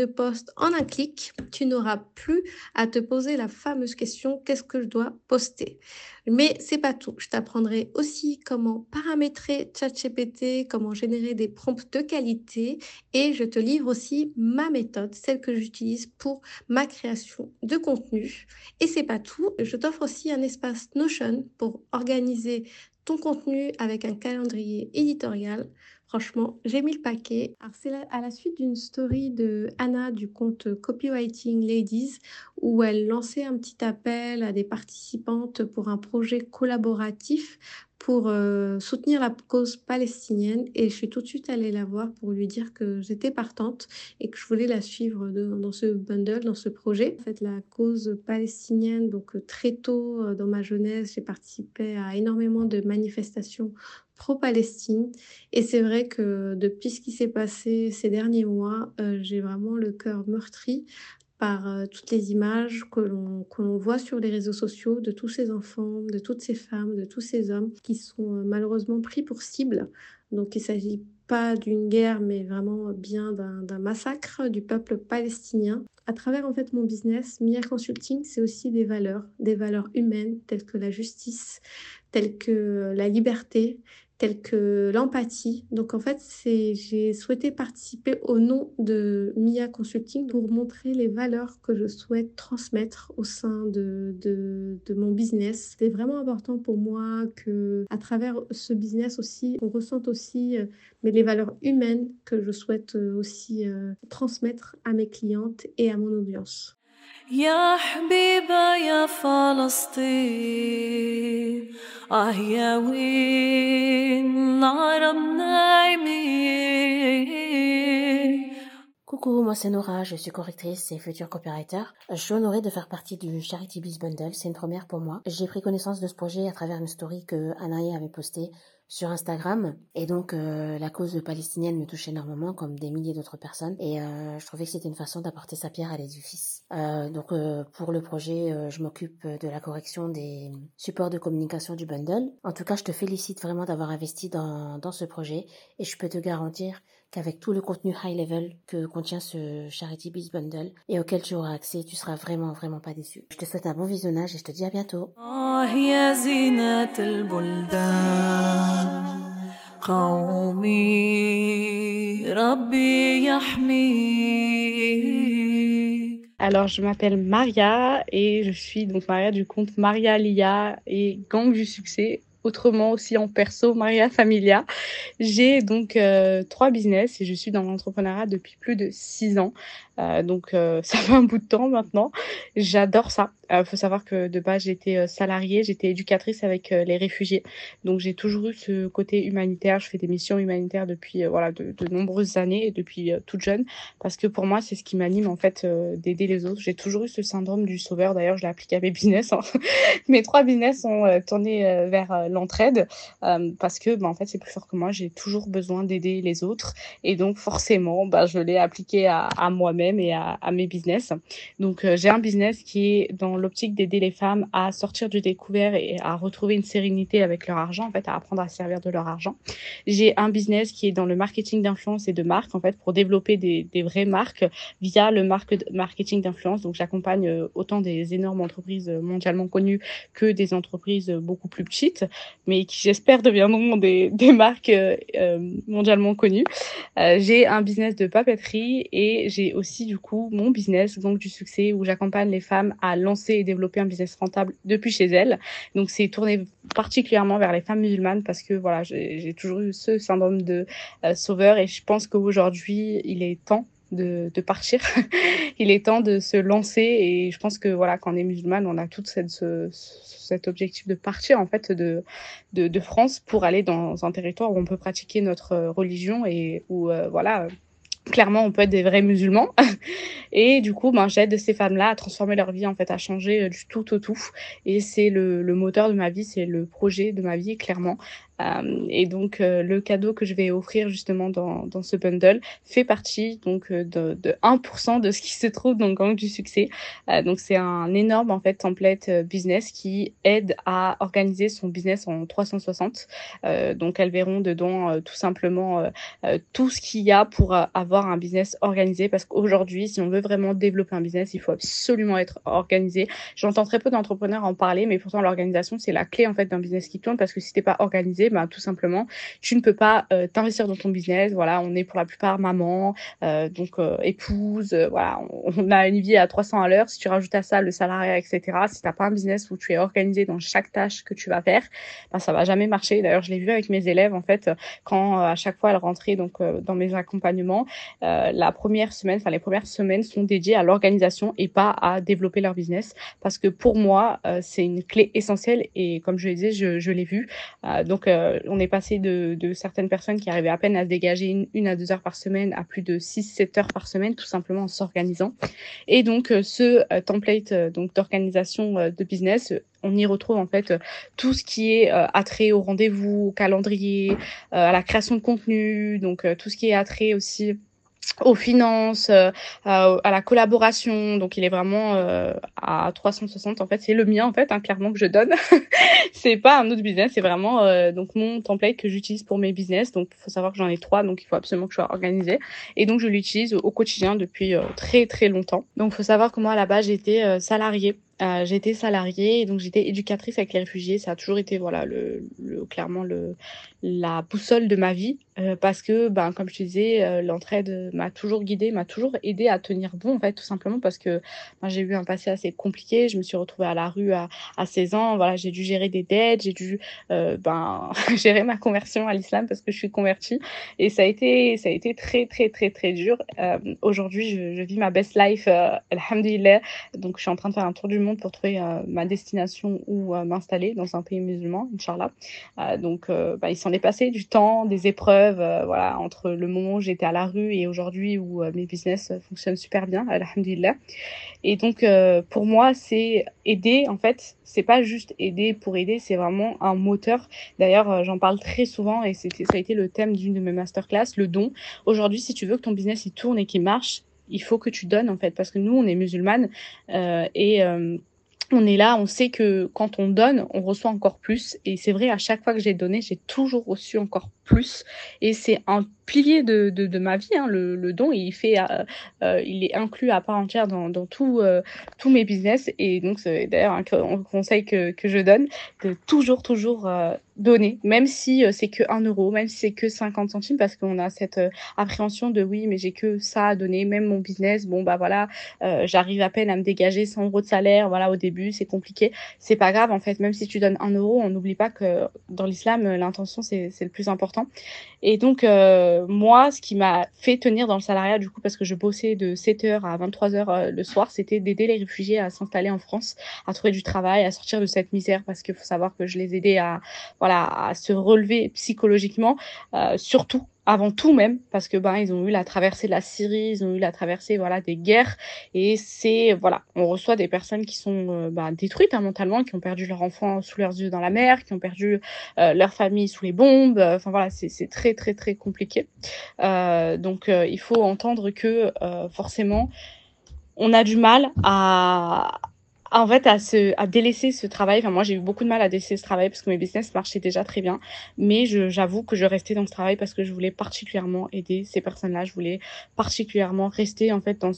de posts en un clic. Tu n'auras plus à te poser la fameuse question « Qu'est-ce que je dois poster ?» Mais c'est pas tout. Je t'apprendrai aussi comment paramétrer ChatGPT, comment générer des prompts de qualité et je te livre aussi ma méthode, celle que j'utilise pour ma création de contenu. Et c'est pas tout. Je t'offre aussi un espace Notion pour organiser ton contenu avec un calendrier éditorial. Franchement, j'ai mis le paquet. Alors, c'est à la suite d'une story de Anna du compte Copywriting Ladies où elle lançait un petit appel à des participantes pour un projet collaboratif pour soutenir la cause palestinienne. Et je suis tout de suite allée la voir pour lui dire que j'étais partante et que je voulais la suivre dans ce bundle, dans ce projet. En fait, la cause palestinienne, donc très tôt dans ma jeunesse, j'ai participé à énormément de manifestations pro-Palestine. Et c'est vrai que depuis ce qui s'est passé ces derniers mois, j'ai vraiment le cœur meurtri par toutes les images que l'on voit sur les réseaux sociaux de tous ces enfants, de toutes ces femmes, de tous ces hommes qui sont malheureusement pris pour cible. Donc il ne s'agit pas d'une guerre, mais vraiment bien d'un massacre du peuple palestinien. À travers en fait mon business, Mia Consulting, c'est aussi des valeurs humaines telles que la justice, telles que la liberté, telles que l'empathie. Donc en fait, j'ai souhaité participer au nom de Mia Consulting pour montrer les valeurs que je souhaite transmettre au sein de mon business. C'est vraiment important pour moi que à travers ce business aussi, on ressente aussi mais les valeurs humaines que je souhaite aussi transmettre à mes clientes et à mon audience. يا حبيبة يا فلسطين يا وين العرب نايمين. Coucou, moi c'est Nora, je suis correctrice et future copywriter. Je suis honorée de faire partie du Charity Biz Bundle, c'est une première pour moi. J'ai pris connaissance de ce projet à travers une story que Anaï avait postée sur Instagram et donc la cause palestinienne me touche énormément comme des milliers d'autres personnes et je trouvais que c'était une façon d'apporter sa pierre à l'édifice. Donc pour le projet, je m'occupe de la correction des supports de communication du bundle. En tout cas, je te félicite vraiment d'avoir investi dans ce projet et je peux te garantir qu'avec tout le contenu high level que contient ce Charity Biz Bundle et auquel tu auras accès, tu seras vraiment pas déçu. Je te souhaite un bon visionnage et je te dis à bientôt. يا زينة البلدان قومي ربي يحميك. Alors, je m'appelle Maria et je suis donc Maria du compte Maria Lia et Gang du Succès. Autrement aussi en perso, Maria Familia. J'ai donc 3 business et je suis dans l'entrepreneuriat depuis plus de 6 ans. Donc ça fait un bout de temps maintenant. J'adore ça. Faut savoir que de base j'étais salariée, j'étais éducatrice avec les réfugiés. Donc j'ai toujours eu ce côté humanitaire. Je fais des missions humanitaires depuis de nombreuses années et depuis toute jeune parce que pour moi c'est ce qui m'anime en fait d'aider les autres. J'ai toujours eu ce syndrome du sauveur. D'ailleurs je l'ai appliqué à mes business. Hein. Mes 3 business sont tournés vers l'entraide parce que en fait c'est plus fort que moi. J'ai toujours besoin d'aider les autres et donc forcément je l'ai appliqué à moi-même et à mes business. Donc j'ai un business qui est dans l'optique d'aider les femmes à sortir du découvert et à retrouver une sérénité avec leur argent, en fait, à apprendre à se servir de leur argent. J'ai un business qui est dans le marketing d'influence et de marque, en fait, pour développer des vraies marques via le marketing d'influence. Donc j'accompagne autant des énormes entreprises mondialement connues que des entreprises beaucoup plus petites, mais qui j'espère deviendront des marques mondialement connues. J'ai un business de papeterie et j'ai aussi du coup mon business Gang du Succès où j'accompagne les femmes à lancer et développer un business rentable depuis chez elles. Donc c'est tourné particulièrement vers les femmes musulmanes parce que voilà, j'ai toujours eu ce syndrome de sauveur et je pense qu'aujourd'hui il est temps de partir. Il est temps de se lancer et je pense que voilà, quand on est musulmane, on a tout cet objectif de partir en fait de France pour aller dans un territoire où on peut pratiquer notre religion et où clairement, on peut être des vrais musulmans. Et du coup, j'aide ces femmes-là à transformer leur vie, en fait, à changer du tout au tout. Et c'est le moteur de ma vie, c'est le projet de ma vie, clairement. Et donc, le cadeau que je vais offrir justement dans ce bundle fait partie donc de 1% de ce qui se trouve dans Gang du succès. Donc, c'est un énorme en fait template business qui aide à organiser son business en 360. Donc, elles verront dedans tout simplement tout ce qu'il y a pour avoir un business organisé, parce qu'aujourd'hui, si on veut vraiment développer un business, il faut absolument être organisé. J'entends très peu d'entrepreneurs en parler, mais pourtant l'organisation, c'est la clé en fait d'un business qui tourne, parce que si t'es pas organisé, bah, tout simplement, tu ne peux pas t'investir dans ton business. Voilà, on est pour la plupart maman, donc épouse, voilà, on a une vie à 300 à l'heure. Si tu rajoutes à ça le salariat, etc., si t'as pas un business où tu es organisé dans chaque tâche que tu vas faire, bah, ça va jamais marcher. D'ailleurs, je l'ai vu avec mes élèves, en fait, quand à chaque fois elles rentraient donc dans mes accompagnements, les premières semaines sont dédiées à l'organisation et pas à développer leur business, parce que pour moi, c'est une clé essentielle, et comme je le disais, je l'ai vu. Donc, on est passé de certaines personnes qui arrivaient à peine à se dégager 1 à 2 heures par semaine à plus de 6-7 heures par semaine, tout simplement en s'organisant. Et donc, ce template donc d'organisation de business, on y retrouve en fait tout ce qui est attrait au rendez-vous, au calendrier, à la création de contenu, donc tout ce qui est attrait aussi aux finances, à la collaboration. Donc il est vraiment à 360 en fait. C'est le mien en fait, hein, clairement, que je donne. C'est pas un autre business, c'est vraiment donc mon template que j'utilise pour mes business. Donc il faut savoir que j'en ai 3, donc il faut absolument que je sois organisée. Et donc je l'utilise au quotidien depuis très très longtemps. Donc il faut savoir que moi à la base j'étais salariée. J'étais salariée, et donc j'étais éducatrice avec les réfugiés. Ça a toujours été voilà clairement la boussole de ma vie, parce que ben comme je te disais, l'entraide m'a toujours guidée, m'a toujours aidée à tenir bon en fait, tout simplement parce que ben, j'ai eu un passé assez compliqué. Je me suis retrouvée à la rue à 16 ans. Voilà, j'ai dû gérer des dettes, j'ai dû gérer ma conversion à l'islam parce que je suis convertie, et ça a été très très très très dur. Aujourd'hui, je vis ma best life, alhamdulillah. Donc je suis en train de faire un tour du monde pour trouver ma destination où m'installer dans un pays musulman, Inch'Allah. Donc, il s'en est passé du temps, des épreuves, voilà, entre le moment où j'étais à la rue et aujourd'hui où mes business fonctionnent super bien, alhamdulillah. Et donc, pour moi, c'est aider, en fait, c'est pas juste aider pour aider, c'est vraiment un moteur. D'ailleurs, j'en parle très souvent, et ça a été le thème d'une de mes masterclass, le don. Aujourd'hui, si tu veux que ton business il tourne et qu'il marche, il faut que tu donnes en fait, parce que nous on est musulmanes, et on est là, on sait que quand on donne, on reçoit encore plus. Et c'est vrai, à chaque fois que j'ai donné, j'ai toujours reçu encore plus. Et c'est un pilier de ma vie, hein, le don. Il est inclus à part entière dans tous mes business. Et donc, c'est d'ailleurs un conseil que je donne, de toujours donner, même si c'est que 1 euro, même si c'est que 50 centimes, parce qu'on a cette appréhension de oui, mais j'ai que ça à donner, même mon business, bon bah voilà, j'arrive à peine à me dégager 100 euros de salaire, voilà, au début c'est compliqué. C'est pas grave en fait, même si tu donnes 1 euro, on n'oublie pas que dans l'islam, l'intention c'est le plus important. Et donc moi, ce qui m'a fait tenir dans le salariat, du coup, parce que je bossais de 7h à 23h le soir, c'était d'aider les réfugiés à s'installer en France, à trouver du travail, à sortir de cette misère, parce qu'il faut savoir que je les aidais à se relever psychologiquement, surtout avant tout même, parce que ils ont eu la traversée de la Syrie, ils ont eu la traversée des guerres, et c'est on reçoit des personnes qui sont détruites mentalement, qui ont perdu leur enfant sous leurs yeux dans la mer, qui ont perdu leur famille sous les bombes. C'est très très très compliqué. Donc il faut entendre que forcément on a du mal à délaisser ce travail. Enfin, moi, j'ai eu beaucoup de mal à délaisser ce travail parce que mes business marchaient déjà très bien. Mais j'avoue que je restais dans ce travail parce que je voulais particulièrement aider ces personnes-là. Je voulais particulièrement rester, en fait, dans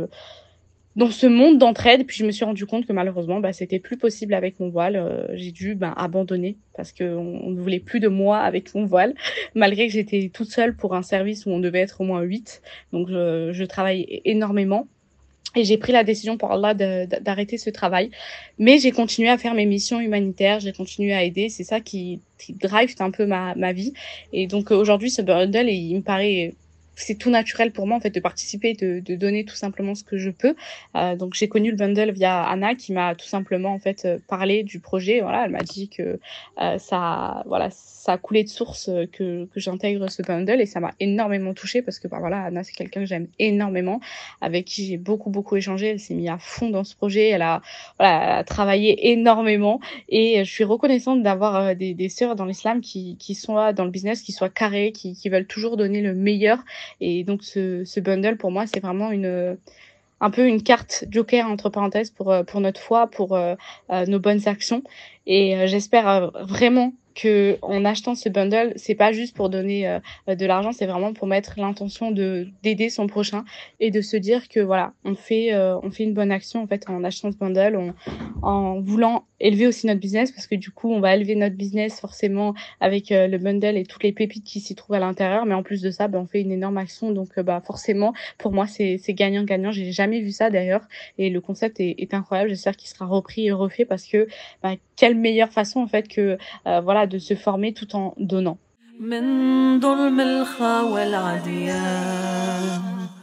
ce monde d'entraide. Puis je me suis rendu compte que malheureusement, c'était plus possible avec mon voile. J'ai dû abandonner parce qu'on ne voulait plus de moi avec mon voile, malgré que j'étais toute seule pour un service où on devait être au moins 8. Donc, je travaillais énormément. Et j'ai pris la décision pour Allah d'arrêter ce travail. Mais j'ai continué à faire mes missions humanitaires, j'ai continué à aider. C'est ça qui drive un peu ma vie. Et donc aujourd'hui, ce bundle, il me paraît c'est tout naturel pour moi en fait de participer, de donner tout simplement ce que je peux. Donc j'ai connu le bundle via Anna qui m'a tout simplement en fait parlé du projet. Voilà, elle m'a dit que ça a coulé de source que j'intègre ce bundle et ça m'a énormément touchée parce que voilà, Anna c'est quelqu'un que j'aime énormément, avec qui j'ai beaucoup échangé. Elle s'est mise à fond dans ce projet, elle a travaillé énormément et je suis reconnaissante d'avoir des sœurs dans l'islam qui sont dans le business, qui soient carrées, qui veulent toujours donner le meilleur. Et donc ce bundle pour moi c'est vraiment un peu une carte joker entre parenthèses pour notre foi, pour nos bonnes actions. Et j'espère vraiment que en achetant ce bundle, c'est pas juste pour donner de l'argent, c'est vraiment pour mettre l'intention d'aider son prochain et de se dire que voilà, on fait une bonne action en fait en achetant ce bundle, en voulant élever aussi notre business, parce que du coup on va élever notre business forcément avec le bundle et toutes les pépites qui s'y trouvent à l'intérieur, mais en plus de ça on fait une énorme action, donc forcément pour moi c'est gagnant-gagnant. J'ai jamais vu ça d'ailleurs et le concept est incroyable. J'espère qu'il sera repris et refait parce que quelle meilleure façon en fait que de se former tout en donnant. من ظلم الخاوى العديان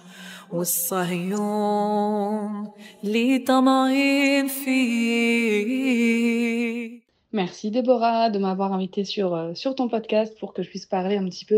والصهيون اللي طمعين فيه. Merci Déborah de m'avoir invitée sur ton podcast pour que je puisse parler un petit peu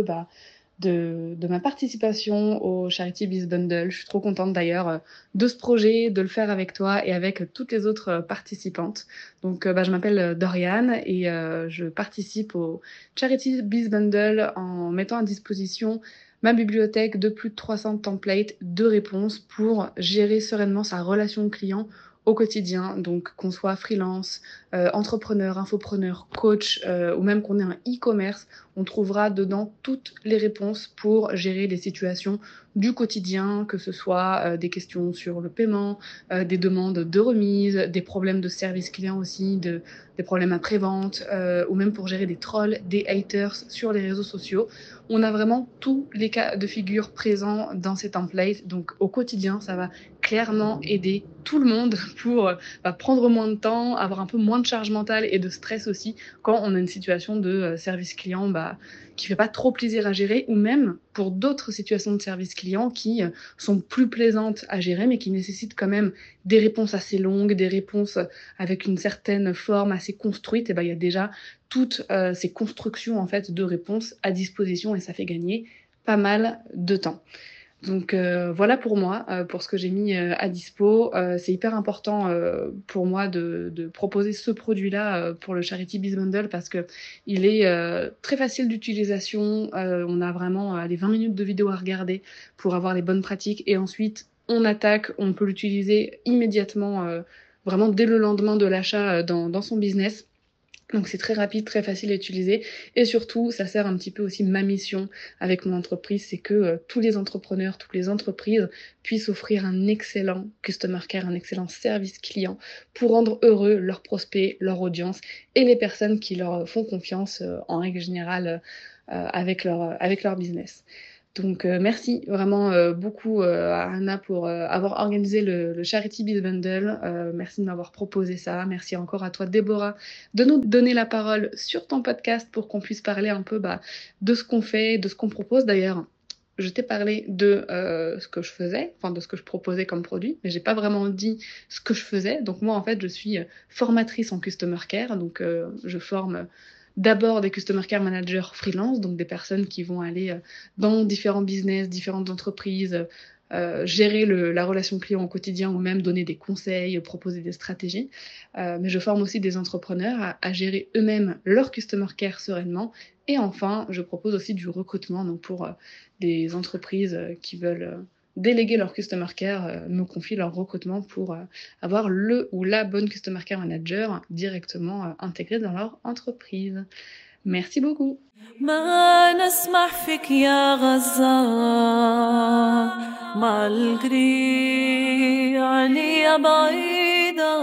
de ma participation au Charity Biz Bundle. Je suis trop contente d'ailleurs de ce projet, de le faire avec toi et avec toutes les autres participantes. Donc je m'appelle Doriane et je participe au Charity Biz Bundle en mettant à disposition ma bibliothèque de plus de 300 templates de réponses pour gérer sereinement sa relation client au quotidien, donc qu'on soit freelance, entrepreneur, infopreneur, coach ou même qu'on ait un e-commerce, on trouvera dedans toutes les réponses pour gérer les situations du quotidien, que ce soit des questions sur le paiement, des demandes de remise, des problèmes de service client aussi, des problèmes après-vente, ou même pour gérer des trolls, des haters sur les réseaux sociaux. On a vraiment tous les cas de figure présents dans ces templates, donc au quotidien, ça va clairement aider tout le monde pour prendre moins de temps, avoir un peu moins de charge mentale et de stress aussi quand on a une situation de service client qui fait pas trop plaisir à gérer, ou même pour d'autres situations de service client qui sont plus plaisantes à gérer mais qui nécessitent quand même des réponses assez longues, des réponses avec une certaine forme assez construite. Et il y a déjà toutes ces constructions en fait de réponses à disposition et ça fait gagner pas mal de temps. Donc voilà pour moi, pour ce que j'ai mis à dispo. C'est hyper important pour moi de proposer ce produit-là pour le Charity Biz Bundle parce que il est très facile d'utilisation. On a vraiment les 20 minutes de vidéo à regarder pour avoir les bonnes pratiques et ensuite on attaque, on peut l'utiliser immédiatement, vraiment dès le lendemain de l'achat dans son business. Donc c'est très rapide, très facile à utiliser et surtout ça sert un petit peu aussi ma mission avec mon entreprise, c'est que tous les entrepreneurs, toutes les entreprises puissent offrir un excellent customer care, un excellent service client pour rendre heureux leurs prospects, leur audience et les personnes qui leur font confiance en règle générale avec leur business. Donc merci vraiment beaucoup à Anna pour avoir organisé le Charity Biz Bundle. Merci de m'avoir proposé ça. Merci encore à toi Déborah de nous donner la parole sur ton podcast pour qu'on puisse parler un peu de ce qu'on fait, de ce qu'on propose. D'ailleurs, je t'ai parlé de ce que je faisais, enfin de ce que je proposais comme produit, mais j'ai pas vraiment dit ce que je faisais. Donc moi en fait je suis formatrice en Customer Care, donc je forme d'abord des Customer Care Managers freelance, donc des personnes qui vont aller dans différents business, différentes entreprises, gérer la relation client au quotidien ou même donner des conseils, proposer des stratégies. Mais je forme aussi des entrepreneurs à gérer eux-mêmes leur Customer Care sereinement. Et enfin, je propose aussi du recrutement, donc pour des entreprises qui veulent déléguer leur Customer Care, me confient leur recrutement pour avoir le ou la bonne Customer Care Manager directement intégrée dans leur entreprise. Merci beaucoup. ما نسمح فيك يا غزة مع القريع عليا بعيدة.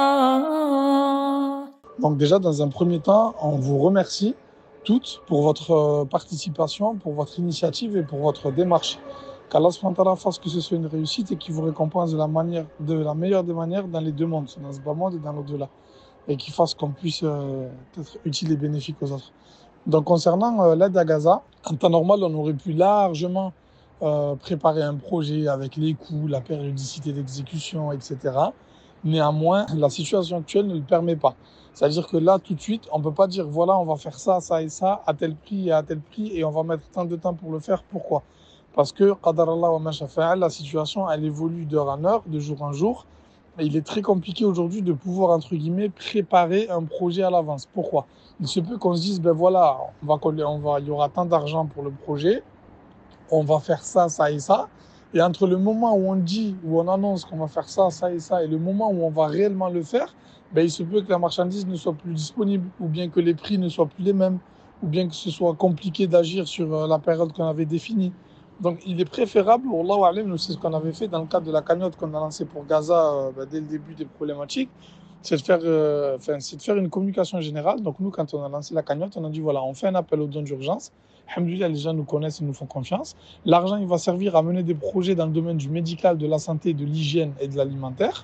Donc déjà, dans un premier temps, on vous remercie toutes pour votre participation, pour votre initiative et pour votre démarche. Qu'Allah fasse que ce soit une réussite et qu'il vous récompense de la meilleure des manières dans les deux mondes, dans ce bas monde et dans l'au-delà. Et qu'il fasse qu'on puisse être utile et bénéfique aux autres. Donc concernant l'aide à Gaza, en temps normal, on aurait pu largement préparer un projet avec les coûts, la périodicité d'exécution, etc. Néanmoins, la situation actuelle ne le permet pas. C'est-à-dire que là, tout de suite, on ne peut pas dire, voilà, on va faire ça, ça et ça, à tel prix et à tel prix, et on va mettre tant de temps pour le faire. Pourquoi? Parce que, qadar Allah wa ma sha'a fa'al, la situation, elle évolue d'heure en heure, de jour en jour. Et il est très compliqué aujourd'hui de pouvoir, entre guillemets, préparer un projet à l'avance. Pourquoi? Il se peut qu'on se dise, ben voilà, il y aura tant d'argent pour le projet, on va faire ça, ça et ça. Et entre le moment où on dit, où on annonce qu'on va faire ça, ça et ça, et le moment où on va réellement le faire, ben, il se peut que la marchandise ne soit plus disponible, ou bien que les prix ne soient plus les mêmes, ou bien que ce soit compliqué d'agir sur la période qu'on avait définie. Donc il est préférable, Wallahu a'lam, nous c'est ce qu'on avait fait dans le cadre de la cagnotte qu'on a lancée pour Gaza dès le début des problématiques, c'est de faire une communication générale. Donc nous, quand on a lancé la cagnotte, on a dit voilà, on fait un appel aux dons d'urgence. Alhamdoulilah, les gens nous connaissent et nous font confiance. L'argent, il va servir à mener des projets dans le domaine du médical, de la santé, de l'hygiène et de l'alimentaire.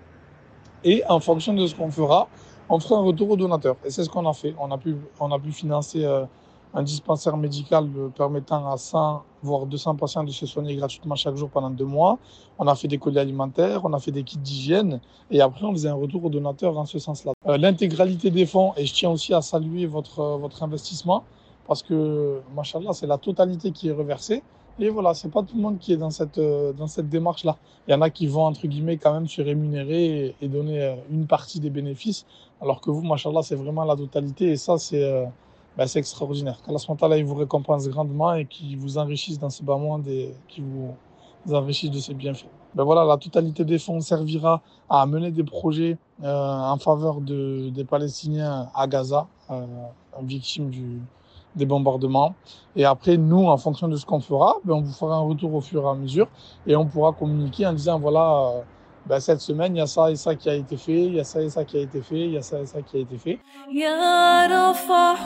Et en fonction de ce qu'on fera, on fera un retour aux donateurs. Et c'est ce qu'on a fait. On a pu financer un dispensaire médical permettant à 100 voire 200 patients de se soigner gratuitement chaque jour pendant 2 mois. On a fait des colis alimentaires, on a fait des kits d'hygiène et après on faisait un retour aux donateurs en ce sens-là. L'intégralité des fonds, et je tiens aussi à saluer votre investissement parce que, machallah, c'est la totalité qui est reversée. Et voilà, c'est pas tout le monde qui est dans cette démarche-là. Il y en a qui vont, entre guillemets, quand même se rémunérer et donner une partie des bénéfices, alors que vous, machallah, c'est vraiment la totalité et ça, c'est extraordinaire. Qu'Allah subhanahu wa ta'ala, il vous récompense grandement et qu'il vous enrichisse dans ce bas monde et qu'il vous enrichisse de ses bienfaits. Ben voilà, la totalité des fonds servira à mener des projets en faveur des Palestiniens à Gaza, victimes des bombardements. Et après, nous, en fonction de ce qu'on fera, on vous fera un retour au fur et à mesure et on pourra communiquer en disant voilà, cette semaine, il y a ça et ça qui a été fait, il y a ça et ça qui a été fait, il y a ça et ça qui a été fait. يا رفح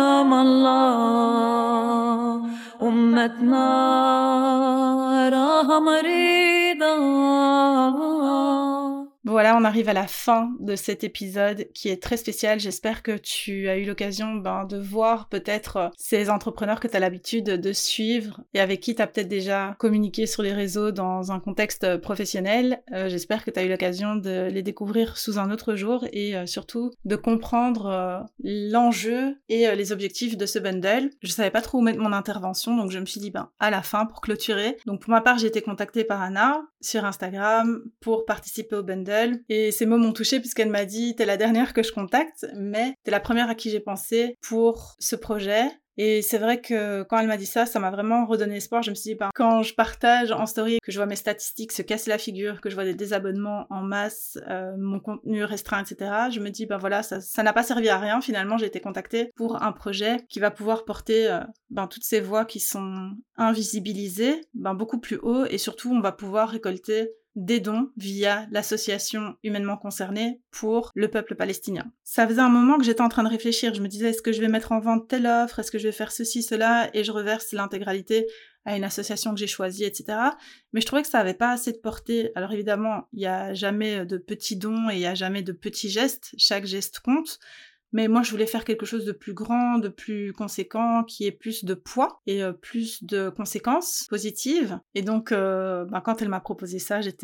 الله أمتنا راها مريضة. Voilà, on arrive à la fin de cet épisode qui est très spécial. J'espère que tu as eu l'occasion de voir peut-être ces entrepreneurs que tu as l'habitude de suivre et avec qui tu as peut-être déjà communiqué sur les réseaux dans un contexte professionnel. J'espère que tu as eu l'occasion de les découvrir sous un autre jour et surtout de comprendre l'enjeu et les objectifs de ce bundle. Je savais pas trop où mettre mon intervention, donc je me suis dit à la fin pour clôturer. Donc pour ma part, j'ai été contactée par Anna sur Instagram pour participer au bundle. Et ces mots m'ont touchée puisqu'elle m'a dit « T'es la dernière que je contacte, mais t'es la première à qui j'ai pensé pour ce projet. » Et c'est vrai que quand elle m'a dit ça, ça m'a vraiment redonné espoir. Je me suis dit, quand je partage en story, que je vois mes statistiques se casser la figure, que je vois des désabonnements en masse, mon contenu restreint, etc., je me dis, voilà, ça n'a pas servi à rien. Finalement, j'ai été contactée pour un projet qui va pouvoir porter toutes ces voix qui sont invisibilisées beaucoup plus haut et surtout, on va pouvoir récolter des dons via l'association humainement concernée pour le peuple palestinien. Ça faisait un moment que j'étais en train de réfléchir, je me disais est-ce que je vais mettre en vente telle offre, est-ce que je vais faire ceci, cela, et je reverse l'intégralité à une association que j'ai choisie, etc. Mais je trouvais que ça avait pas assez de portée. Alors évidemment, il y a jamais de petits dons et il y a jamais de petits gestes, chaque geste compte. Mais moi, je voulais faire quelque chose de plus grand, de plus conséquent, qui ait plus de poids et plus de conséquences positives. Et donc, quand elle m'a proposé ça, j'ai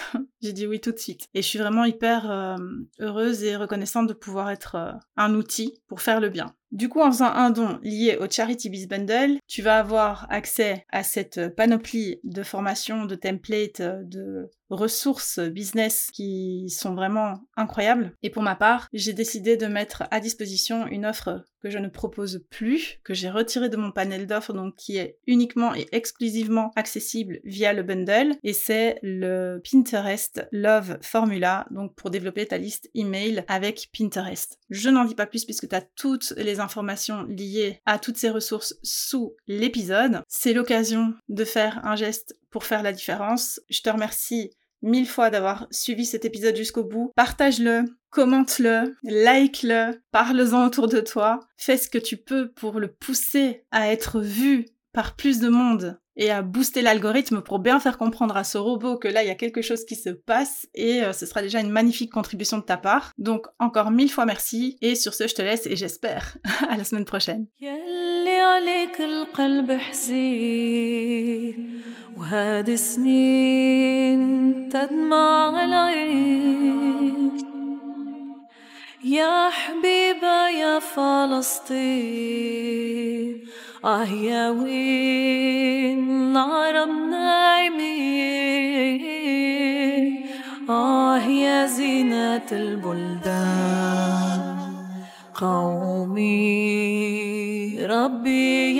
dit oui tout de suite. Et je suis vraiment hyper heureuse et reconnaissante de pouvoir être un outil pour faire le bien. Du coup, en faisant un don lié au Charity Biz Bundle, tu vas avoir accès à cette panoplie de formations, de templates, de ressources business qui sont vraiment incroyables. Et pour ma part, j'ai décidé de mettre à disposition une offre que je ne propose plus, que j'ai retirée de mon panel d'offres, donc qui est uniquement et exclusivement accessible via le bundle, et c'est le Pinterest Love Formula, donc pour développer ta liste email avec Pinterest. Je n'en dis pas plus puisque tu as toutes les informations liées à toutes ces ressources sous l'épisode. C'est l'occasion de faire un geste pour faire la différence. Je te remercie 1000 fois d'avoir suivi cet épisode jusqu'au bout. Partage-le, commente-le, like-le, parle-en autour de toi. Fais ce que tu peux pour le pousser à être vu par plus de monde et à booster l'algorithme pour bien faire comprendre à ce robot que là, il y a quelque chose qui se passe et ce sera déjà une magnifique contribution de ta part. Donc, encore 1000 fois merci et sur ce, je te laisse et j'espère à la semaine prochaine. وهذه سنين تدمع العين يا حبيبة يا فلسطين يا وين العرب نايمين يا زينة البلدان قومي ربي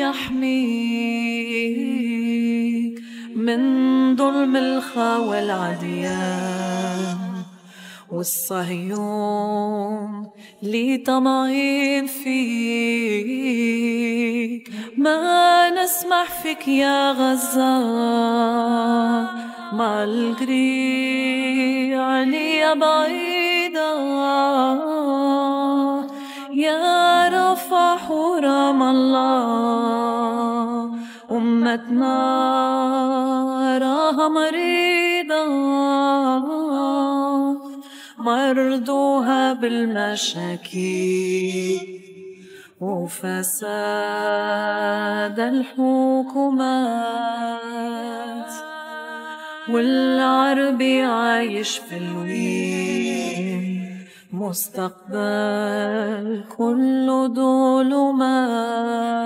يحميك من ظلم الخوى العديان والصهيون اللي طمعين فيك ما نسمح فيك يا غزة مع القريع اللي بعيدة يا رفح ورام الله أمتنا راها مريضة مرضوها بالمشاكل وفساد الحكومات والعربي عايش في الوين مستقبل كله ظلمات